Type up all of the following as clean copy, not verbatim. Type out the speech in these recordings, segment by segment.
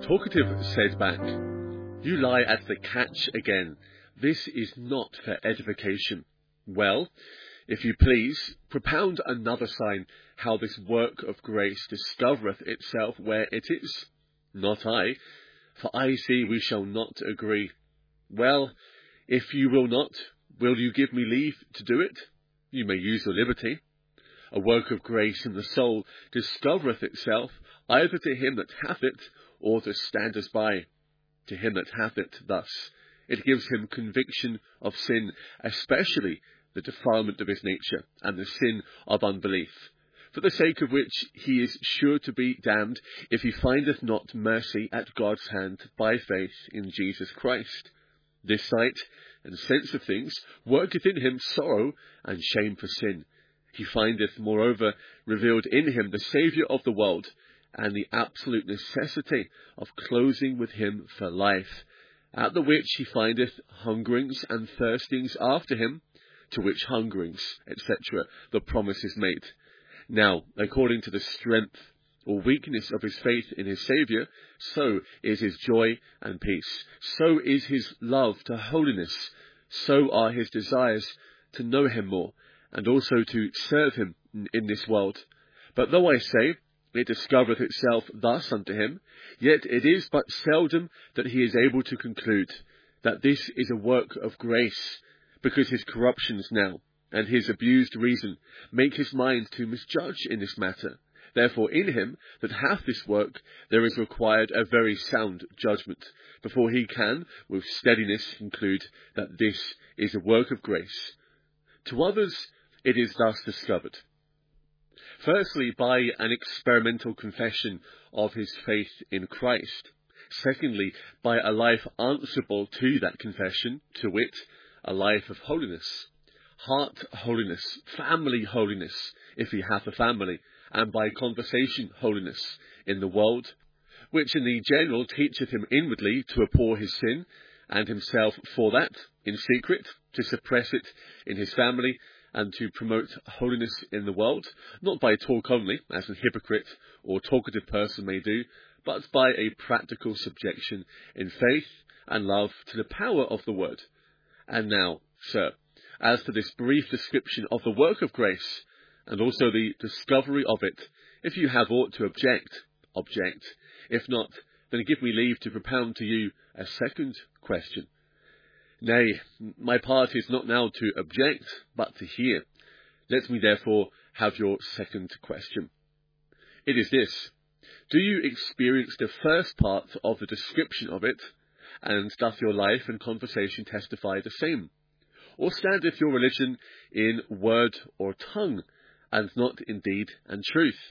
Talkative said back, "You lie at the catch again. This is not for edification." Well, if you please, propound another sign how this work of grace discovereth itself where it is. Not I, for I see we shall not agree. Well, if you will not, will you give me leave to do it? You may use your liberty. A work of grace in the soul discovereth itself either to him that hath it, or to standers by. To him that hath it thus, it gives him conviction of sin, especially the defilement of his nature, and the sin of unbelief, for the sake of which he is sure to be damned, if he findeth not mercy at God's hand by faith in Jesus Christ. This sight and sense of things worketh in him sorrow and shame for sin. He findeth, moreover, revealed in him the Saviour of the world, and the absolute necessity of closing with him for life, at the which he findeth hungerings and thirstings after him, to which hungerings, etc., the promise is made. Now, according to the strength or weakness of his faith in his Saviour, so is his joy and peace, so is his love to holiness, so are his desires to know him more, and also to serve him in this world. But though I say, it discovereth itself thus unto him, yet it is but seldom that he is able to conclude that this is a work of grace, because his corruptions now, and his abused reason, make his mind to misjudge in this matter. Therefore in him that hath this work there is required a very sound judgment, before he can with steadiness conclude that this is a work of grace. To others it is thus discovered. Firstly, by an experimental confession of his faith in Christ. Secondly, by a life answerable to that confession, to wit, a life of holiness, heart holiness, family holiness, if he hath a family, and by conversation holiness in the world, which in the general teacheth him inwardly to abhor his sin, and himself for that, in secret, to suppress it in his family, and to promote holiness in the world, not by talk only, as an hypocrite or talkative person may do, but by a practical subjection in faith and love to the power of the word. And now, sir, as to this brief description of the work of grace, and also the discovery of it, if you have aught to object, object. If not, then give me leave to propound to you a second question. Nay, my part is not now to object, but to hear. Let me therefore have your second question. It is this: do you experience the first part of the description of it, and doth your life and conversation testify the same? Or standeth your religion in word or tongue, and not in deed and truth?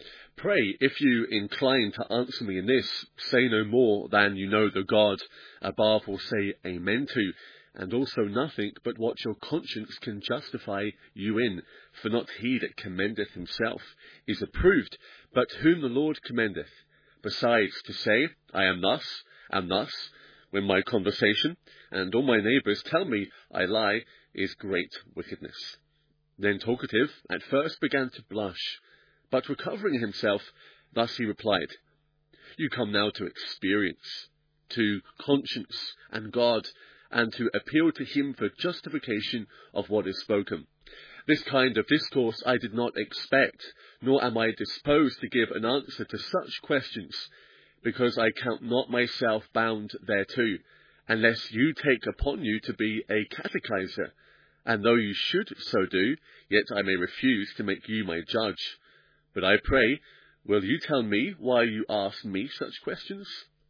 Pray, if you incline to answer me in this, say no more than you know the God above will say amen to, and also nothing but what your conscience can justify you in, for not he that commendeth himself is approved, but whom the Lord commendeth. Besides, to say, I am thus, when my conversation, and all my neighbours tell me I lie, is great wickedness. Then Talkative at first began to blush, but recovering himself, thus he replied, You come now to experience, to conscience and God, and to appeal to him for justification of what is spoken. This kind of discourse I did not expect, nor am I disposed to give an answer to such questions, because I count not myself bound thereto, unless you take upon you to be a catechizer, and though you should so do, yet I may refuse to make you my judge. But I pray, will you tell me why you ask me such questions?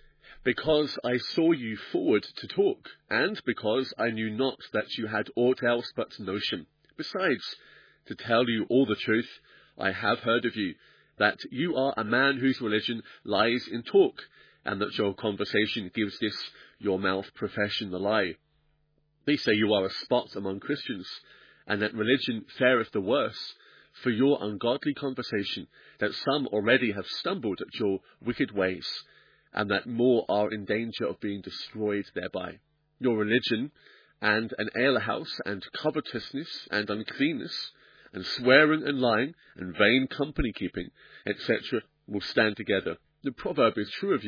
Because I saw you forward to talk, and because I knew not that you had aught else but notion. Besides, to tell you all the truth, I have heard of you, that you are a man whose religion lies in talk, and that your conversation gives this your mouth profession the lie. They say you are a spot among Christians, and that religion fareth the worse for your ungodly conversation, that some already have stumbled at your wicked ways, and that more are in danger of being destroyed thereby. Your religion, and an alehouse, and covetousness, and uncleanness, and swearing and lying, and vain company keeping, etc., will stand together. The proverb is true of you,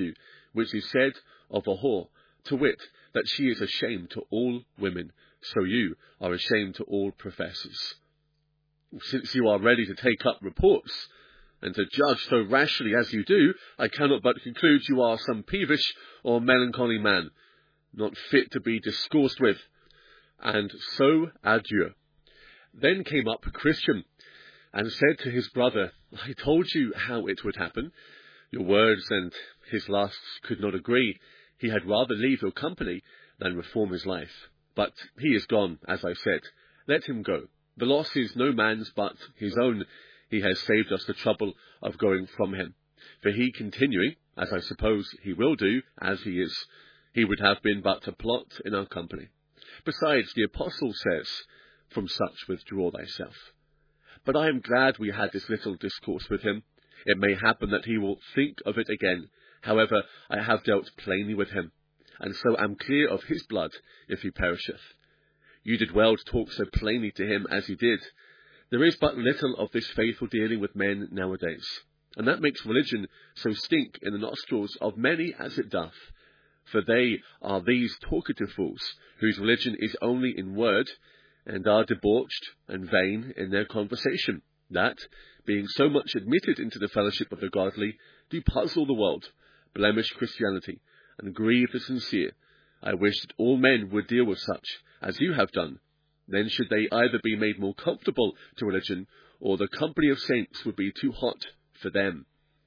which is said of a whore, to wit, that she is a shame to all women, so you are a shame to all professors. Since you are ready to take up reports, and to judge so rashly as you do, I cannot but conclude you are some peevish or melancholy man, not fit to be discoursed with, and so adieu. Then came up Christian, and said to his brother, I told you how it would happen. Your words and his last could not agree. He had rather leave your company than reform his life. But he is gone, as I said. Let him go. The loss is no man's but his own. He has saved us the trouble of going from him. For he continuing, as I suppose he will do, as he is, he would have been but a blot in our company. Besides, the apostle says, from such withdraw thyself. But I am glad we had this little discourse with him. It may happen that he will think of it again. However, I have dealt plainly with him, and so am clear of his blood, if he perisheth. You did well to talk so plainly to him as you did. There is but little of this faithful dealing with men nowadays, and that makes religion so stink in the nostrils of many as it doth. For they are these talkative fools, whose religion is only in word, and are debauched and vain in their conversation, that, being so much admitted into the fellowship of the godly, do puzzle the world, blemish Christianity, and grieve the sincere. I wish that all men would deal with such, as you have done. Then should they either be made more comfortable to religion, or the company of saints would be too hot for them.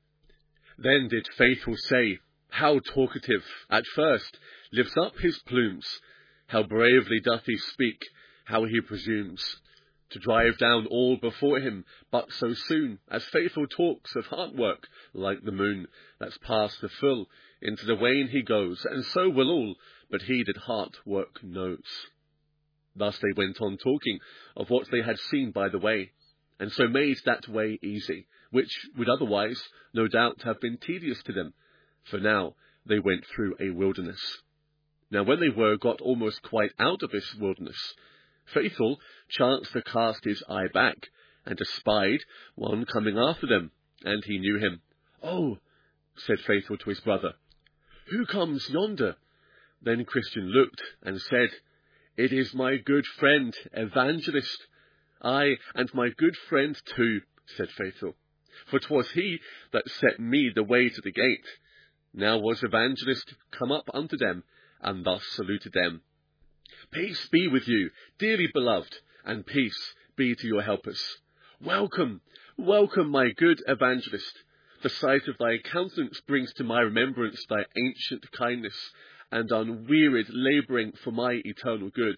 Then did Faithful say, how talkative, at first, lifts up his plumes, how bravely doth he speak, how he presumes to drive down all before him, but so soon as Faithful talks of hard work, like the moon, that's past the full, into the wane he goes, and so will all, but he that hard work knows. Thus they went on talking of what they had seen by the way, and so made that way easy, which would otherwise, no doubt, have been tedious to them, for now they went through a wilderness. Now when they were got almost quite out of this wilderness, Faithful chanced to cast his eye back, and espied one coming after them, and he knew him. Oh, said Faithful to his brother, who comes yonder? Then Christian looked, and said, it is my good friend, Evangelist. Ay, and my good friend too, said Faithful, for 'twas he that set me the way to the gate. Now was Evangelist come up unto them, and thus saluted them. Peace be with you, dearly beloved, and peace be to your helpers. Welcome, welcome, my good Evangelist. The sight of thy countenance brings to my remembrance thy ancient kindness, and unwearied labouring for my eternal good.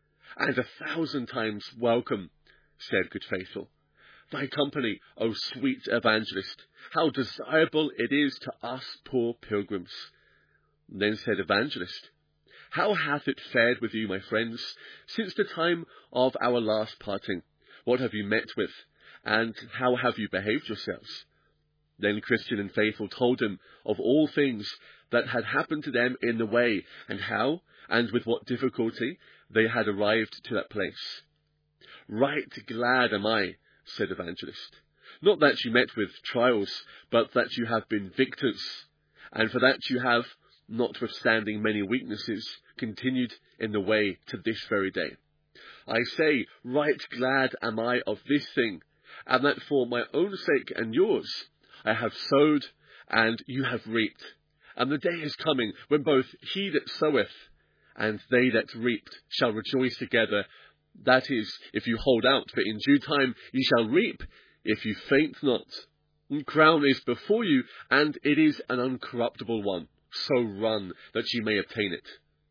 And 1,000 times welcome, said good Faithful. Thy company, O sweet Evangelist, how desirable it is to us poor pilgrims. Then said Evangelist, how hath it fared with you, my friends, since the time of our last parting? What have you met with, and how have you behaved yourselves? Then Christian and Faithful told him of all things that had happened to them in the way, and how, and with what difficulty, they had arrived to that place. Right glad am I, said Evangelist, not that you met with trials, but that you have been victors, and for that you have, notwithstanding many weaknesses, continued in the way to this very day. I say, right glad am I of this thing, and that for my own sake and yours, I have sowed, and you have reaped. And the day is coming, when both he that soweth, and they that reaped, shall rejoice together. That is, if you hold out, for in due time ye shall reap, if you faint not. The crown is before you, and it is an uncorruptible one. So run, that ye may obtain it.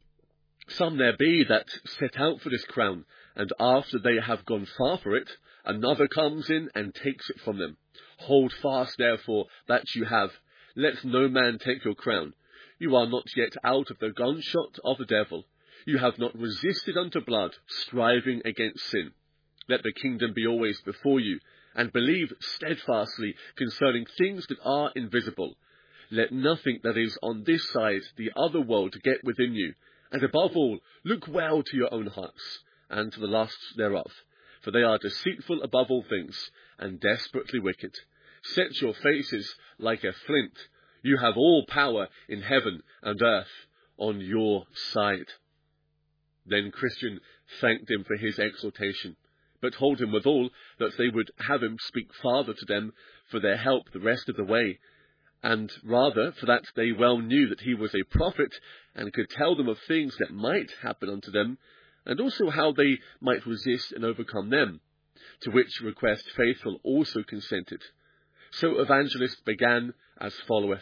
Some there be that set out for this crown, and after they have gone far for it, another comes in and takes it from them. Hold fast, therefore, that you have. Let no man take your crown. You are not yet out of the gunshot of the devil. You have not resisted unto blood, striving against sin. Let the kingdom be always before you, and believe steadfastly concerning things that are invisible. Let nothing that is on this side the other world get within you, and above all, look well to your own hearts, and to the lusts thereof, for they are deceitful above all things, and desperately wicked. Set your faces like a flint, You have all power in heaven and earth on your side." Then Christian thanked him for his exhortation, but told him withal that they would have him speak farther to them for their help the rest of the way, and rather for that they well knew that he was a prophet, and could tell them of things that might happen unto them, and also how they might resist and overcome them, to which request Faithful also consented. So Evangelist began as followeth: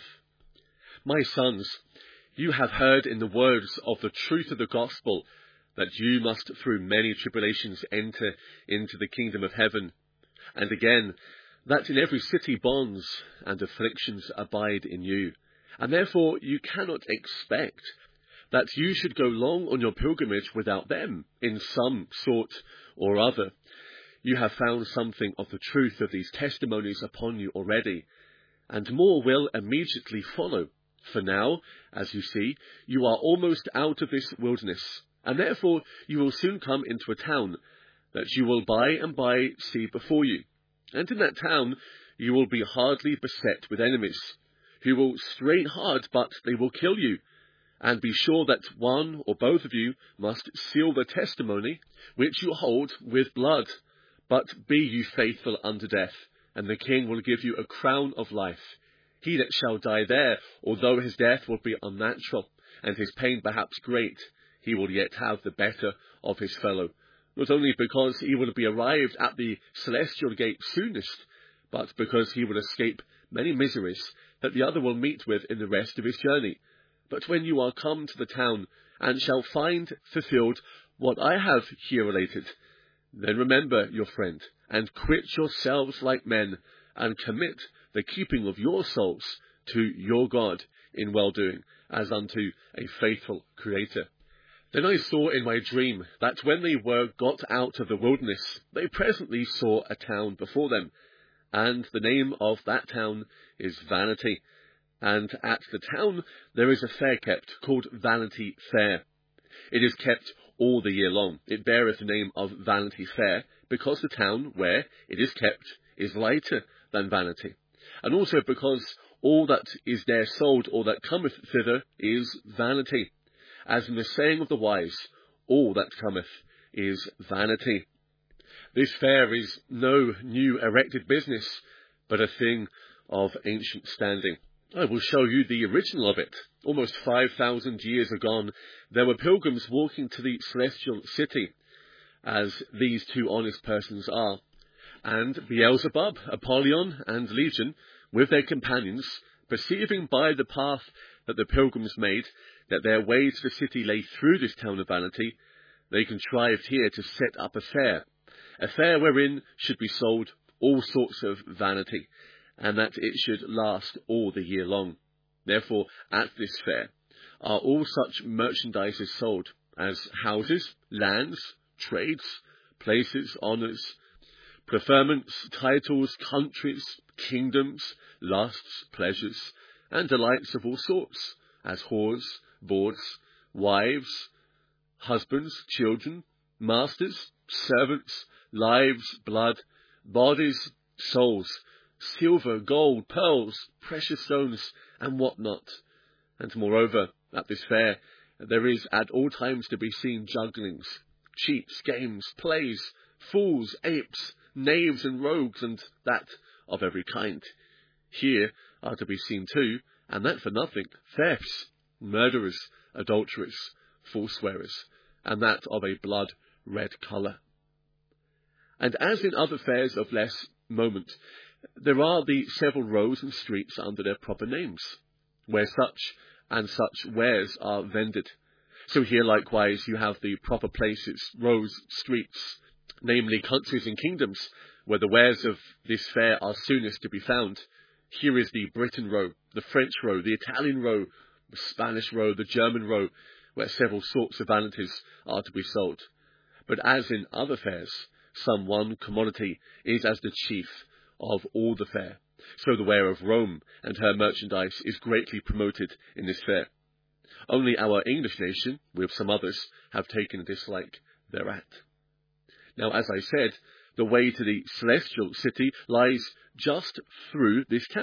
"My sons, you have heard in the words of the truth of the gospel, that you must through many tribulations enter into the kingdom of heaven. And again, that in every city bonds and afflictions abide in you. And therefore you cannot expect that you should go long on your pilgrimage without them, in some sort or other. You have found something of the truth of these testimonies upon you already, and more will immediately follow. For now, as you see, you are almost out of this wilderness, and therefore you will soon come into a town that you will by and by see before you. And in that town you will be hardly beset with enemies, who will strain hard, but they will kill you. And be sure that one or both of you must seal the testimony which you hold with blood. But be you faithful unto death, and the king will give you a crown of life. He that shall die there, although his death will be unnatural, and his pain perhaps great, he will yet have the better of his fellow, not only because he will be arrived at the celestial gate soonest, but because he will escape many miseries that the other will meet with in the rest of his journey. But when you are come to the town, and shall find fulfilled what I have here related, then remember your friend, and quit yourselves like men, and commit the keeping of your souls to your God in well-doing, as unto a faithful Creator. Then I saw in my dream that when they were got out of the wilderness, they presently saw a town before them, and the name of that town is Vanity. And at the town there is a fair kept, called Vanity Fair. It is kept all the year long. It beareth the name of Vanity Fair, because the town where it is kept is lighter than Vanity, and also because all that is there sold, or that cometh thither, is vanity. As in the saying of the wise, all that cometh is vanity. This fair is no new erected business, but a thing of ancient standing. I will show you the original of it. Almost 5,000 years agone, there were pilgrims walking to the celestial city, as these two honest persons are, and Beelzebub, Apollyon, and Legion, with their companions, perceiving by the path that the pilgrims made that their way to the city lay through this town of Vanity, they contrived here to set up a fair wherein should be sold all sorts of vanity, and that it should last all the year long. Therefore, at this fair are all such merchandises sold, as houses, lands, trades, places, honours, preferments, titles, countries, kingdoms, lusts, pleasures, and delights of all sorts, as whores, bawds, wives, husbands, children, masters, servants, lives, blood, bodies, souls, silver, gold, pearls, precious stones, and what not. And moreover, at this fair there is at all times to be seen jugglings, cheats, games, plays, fools, apes, knaves, and rogues, and that of every kind. Here are to be seen too, and that for nothing, thefts, murderers, adulterers, forswearers, and that of a blood-red colour. And as in other fairs of less moment, there are the several roads and streets under their proper names, where such and such wares are vended. So here likewise you have the proper places, roads, streets, namely countries and kingdoms, where the wares of this fair are soonest to be found. Here is the Britain row, the French row, the Italian row, the Spanish row, the German row, where several sorts of vanities are to be sold. But as in other fairs, some one commodity is as the chief of all the fair. So the ware of Rome and her merchandise is greatly promoted in this fair. Only our English nation, with some others, have taken a dislike thereat. Now, as I said, the way to the celestial city lies just through this town,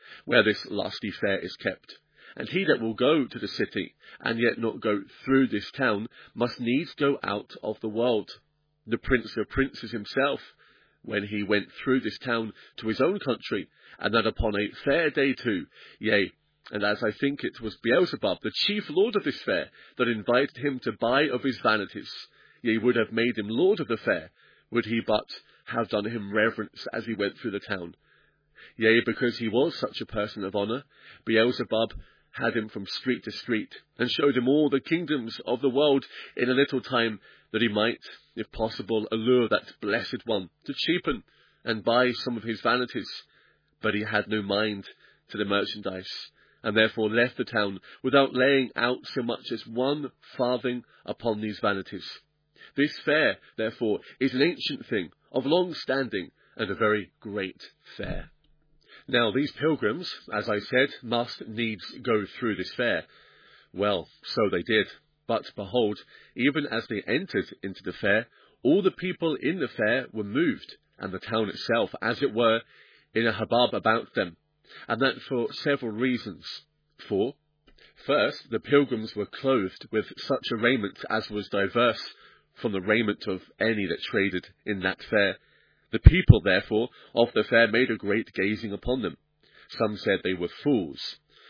where this lusty fair is kept. And he that will go to the city, and yet not go through this town, must needs go out of the world. The prince of princes himself, when he went through this town to his own country, and that upon a fair day too, yea, and as I think it was Beelzebub, the chief lord of this fair, that invited him to buy of his vanities, yea, would have made him lord of the fair, would he but have done him reverence as he went through the town. Yea, because he was such a person of honour, Beelzebub had him from street to street, and showed him all the kingdoms of the world in a little time, that he might, if possible, allure that blessed one to cheapen and buy some of his vanities. But he had no mind to the merchandise, and therefore left the town without laying out so much as 1 farthing upon these vanities. This fair, therefore, is an ancient thing, of long standing, and a very great fair. Now, these pilgrims, as I said, must needs go through this fair. Well, so they did. But behold, even as they entered into the fair, all the people in the fair were moved, and the town itself, as it were, in a hubbub about them, and that for several reasons. For, first, the pilgrims were clothed with such a raiment as was diverse from the raiment of any that traded in that fair. The people, therefore, of the fair made a great gazing upon them. Some said they were fools,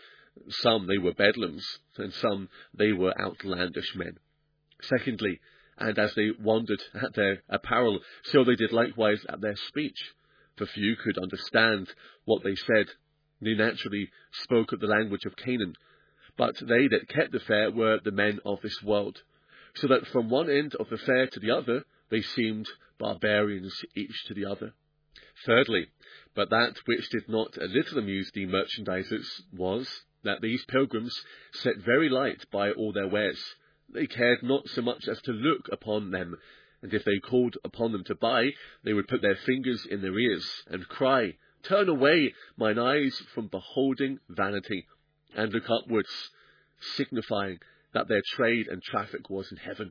some they were bedlams, and some they were outlandish men. Secondly, and as they wondered at their apparel, so they did likewise at their speech. For few could understand what they said. They naturally spoke of the language of Canaan, but they that kept the fair were the men of this world, so that from one end of the fair to the other they seemed barbarians each to the other. Thirdly, but that which did not a little amuse the merchandisers was, that these pilgrims set very light by all their wares. They cared not so much as to look upon them, and if they called upon them to buy, they would put their fingers in their ears, and cry, "Turn away mine eyes from beholding vanity, and look upwards," signifying that their trade and traffic was in heaven.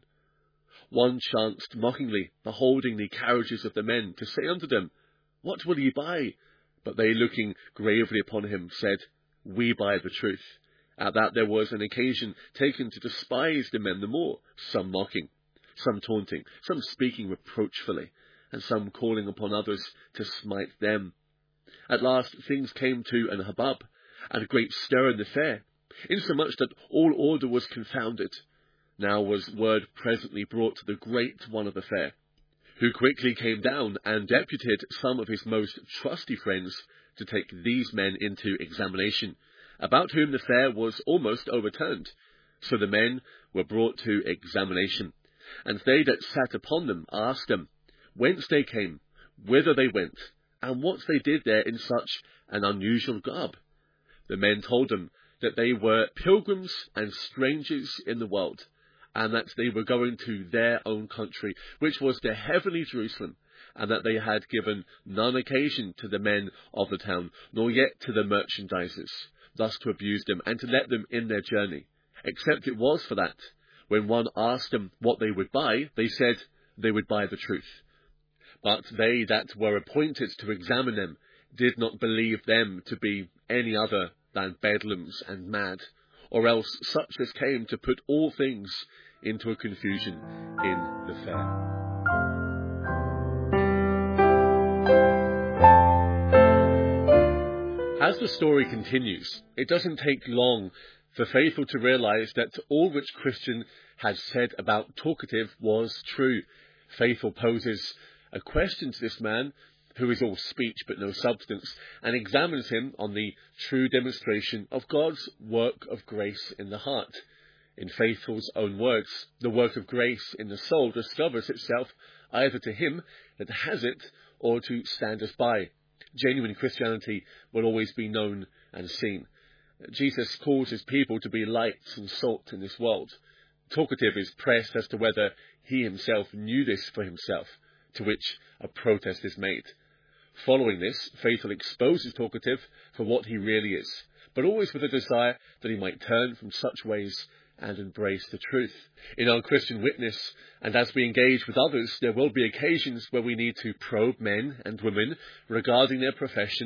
One chanced mockingly, beholding the carriages of the men, to say unto them, "What will ye buy?" But they, looking gravely upon him, said, "We buy the truth." At that there was an occasion taken to despise the men the more, some mocking, some taunting, some speaking reproachfully, and some calling upon others to smite them. At last things came to an hubbub, and a great stir in the fair, insomuch that all order was confounded. Now was word presently brought to the great one of the fair, who quickly came down and deputed some of his most trusty friends to take these men into examination, about whom the fair was almost overturned. So the men were brought to examination, and they that sat upon them asked them whence they came, whither they went, and what they did there in such an unusual garb. The men told them that they were pilgrims and strangers in the world, and that they were going to their own country, which was the heavenly Jerusalem, and that they had given none occasion to the men of the town, nor yet to the merchandisers, thus to abuse them, and to let them in their journey, except it was for that, when one asked them what they would buy, they said they would buy the truth. But they that were appointed to examine them did not believe them to be any other than bedlams and mad, or else such as came to put all things into a confusion in the fair. As the story continues, it doesn't take long for Faithful to realize that all which Christian had said about Talkative was true. Faithful poses a question to this man, who is all speech but no substance, and examines him on the true demonstration of God's work of grace in the heart. In Faithful's own words, the work of grace in the soul discovers itself either to him that has it or to standers by. Genuine Christianity will always be known and seen. Jesus calls his people to be light and salt in this world. Talkative is pressed as to whether he himself knew this for himself, to which a protest is made. Following this, Faithful exposes Talkative for what he really is, but always with a desire that he might turn from such ways and embrace the truth. In our Christian witness, and as we engage with others, there will be occasions where we need to probe men and women regarding their profession,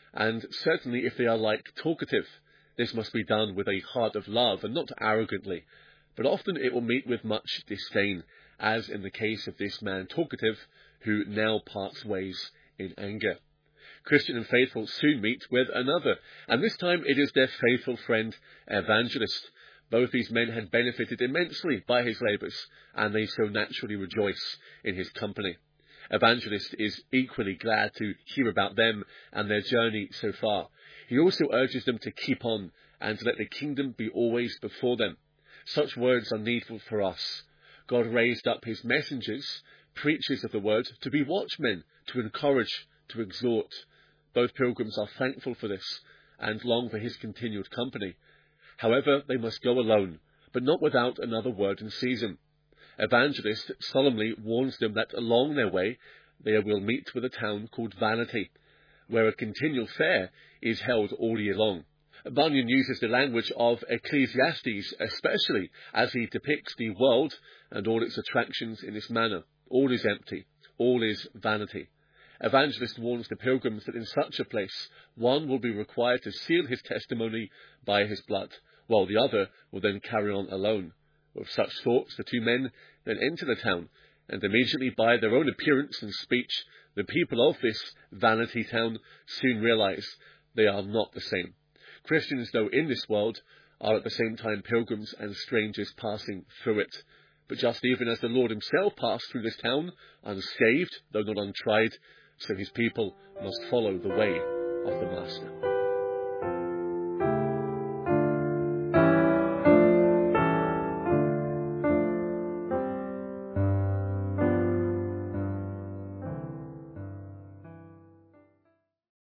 and certainly if they are talkative, this must be done with a heart of love and not arrogantly, but often it will meet with much disdain, as in the case of this man talkative, who now parts ways in anger. Christian and Faithful soon meet with another, and this time it is their faithful friend Evangelist. Both these men had benefited immensely by his labours, and they so naturally rejoice in his company. Evangelist is equally glad to hear about them and their journey so far. He also urges them to keep on and to let the kingdom be always before them. Such words are needful for us. God raised up his messengers, preachers of the word, to be watchmen, to encourage, to exhort. Both pilgrims are thankful for this and long for his continued company. However, they must go alone, but not without another word in season. Evangelist solemnly warns them that along their way they will meet with a town called Vanity, where a continual fair is held all year long. Bunyan uses the language of Ecclesiastes especially as he depicts the world and all its attractions in this manner. All is empty, all is vanity. Evangelist warns the pilgrims that in such a place one will be required to seal his testimony by his blood, while the other will then carry on alone. With such thoughts, the two men then enter the town, and immediately by their own appearance and speech, the people of this vanity town soon realize they are not the same. Christians, though in this world, are at the same time pilgrims and strangers passing through it. But just even as the Lord himself passed through this town, unscathed, though not untried, so his people must follow the way of the Master.